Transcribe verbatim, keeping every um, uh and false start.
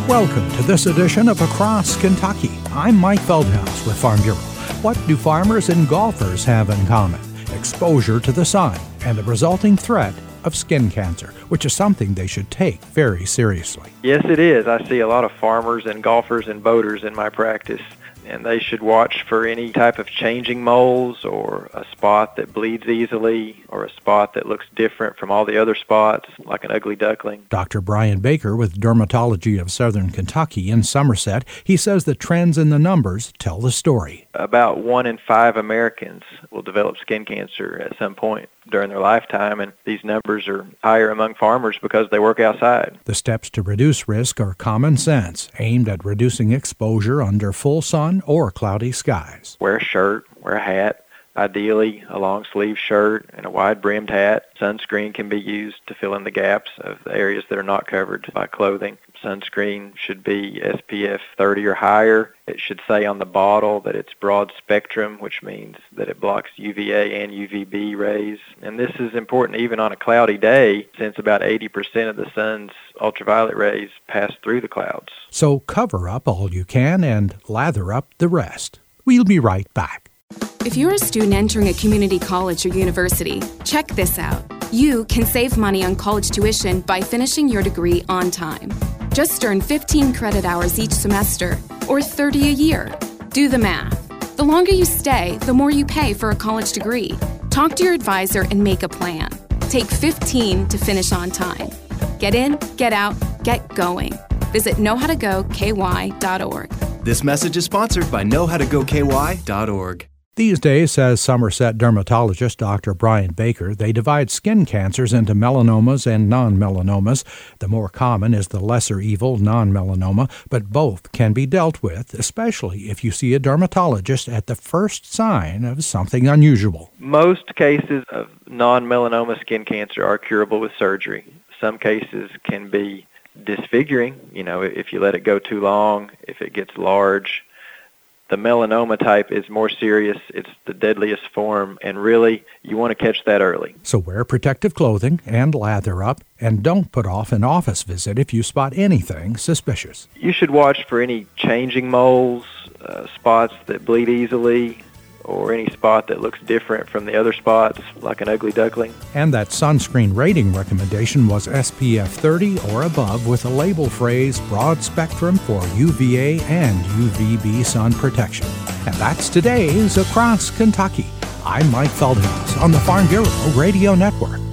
Welcome to this edition of Across Kentucky. I'm Mike Feldhaus with Farm Bureau. What do farmers and golfers have in common? Exposure to the sun and the resulting threat of skin cancer, which is something they should take very seriously. Yes, it is. I see a lot of farmers and golfers and boaters in my practice, and they should watch for any type of changing moles or a spot that bleeds easily or a spot that looks different from all the other spots, like an ugly duckling. Doctor Brian Baker with Dermatology of Southern Kentucky in Somerset, he says the trends in the numbers tell the story. About one in five Americans will develop skin cancer at some point during their lifetime, and these numbers are higher among farmers because they work outside. The steps to reduce risk are common sense, aimed at reducing exposure under full sun or cloudy skies. Wear a shirt, wear a hat, ideally a long-sleeve shirt and a wide-brimmed hat. Sunscreen can be used to fill in the gaps of the areas that are not covered by clothing. Sunscreen should be S P F thirty or higher. It should say on the bottle that it's broad spectrum, which means that it blocks U V A and U V B rays. And this is important even on a cloudy day, since about eighty percent of the sun's ultraviolet rays pass through the clouds. So cover up all you can and lather up the rest. We'll be right back. If you're a student entering a community college or university, check this out. You can save money on college tuition by finishing your degree on time. Just earn fifteen credit hours each semester, or thirty a year. Do the math. The longer you stay, the more you pay for a college degree. Talk to your advisor and make a plan. Take fifteen to finish on time. Get in, get out, get going. Visit know how to go K Y dot org. This message is sponsored by know how to go K Y dot org. These days, says Somerset dermatologist Doctor Brian Baker, they divide skin cancers into melanomas and non-melanomas. The more common is the lesser evil non-melanoma, but both can be dealt with, especially if you see a dermatologist at the first sign of something unusual. Most cases of non-melanoma skin cancer are curable with surgery. Some cases can be disfiguring, you know, if you let it go too long, if it gets large. The melanoma type is more serious. It's the deadliest form, and really, you want to catch that early. So wear protective clothing and lather up, and don't put off an office visit if you spot anything suspicious. You should watch for any changing moles, uh, spots that bleed easily, or any spot that looks different from the other spots, like an ugly duckling. And that sunscreen rating recommendation was S P F thirty or above with a label phrase broad spectrum for U V A and U V B sun protection. And that's today's Across Kentucky. I'm Mike Feldhaus on the Farm Bureau Radio Network.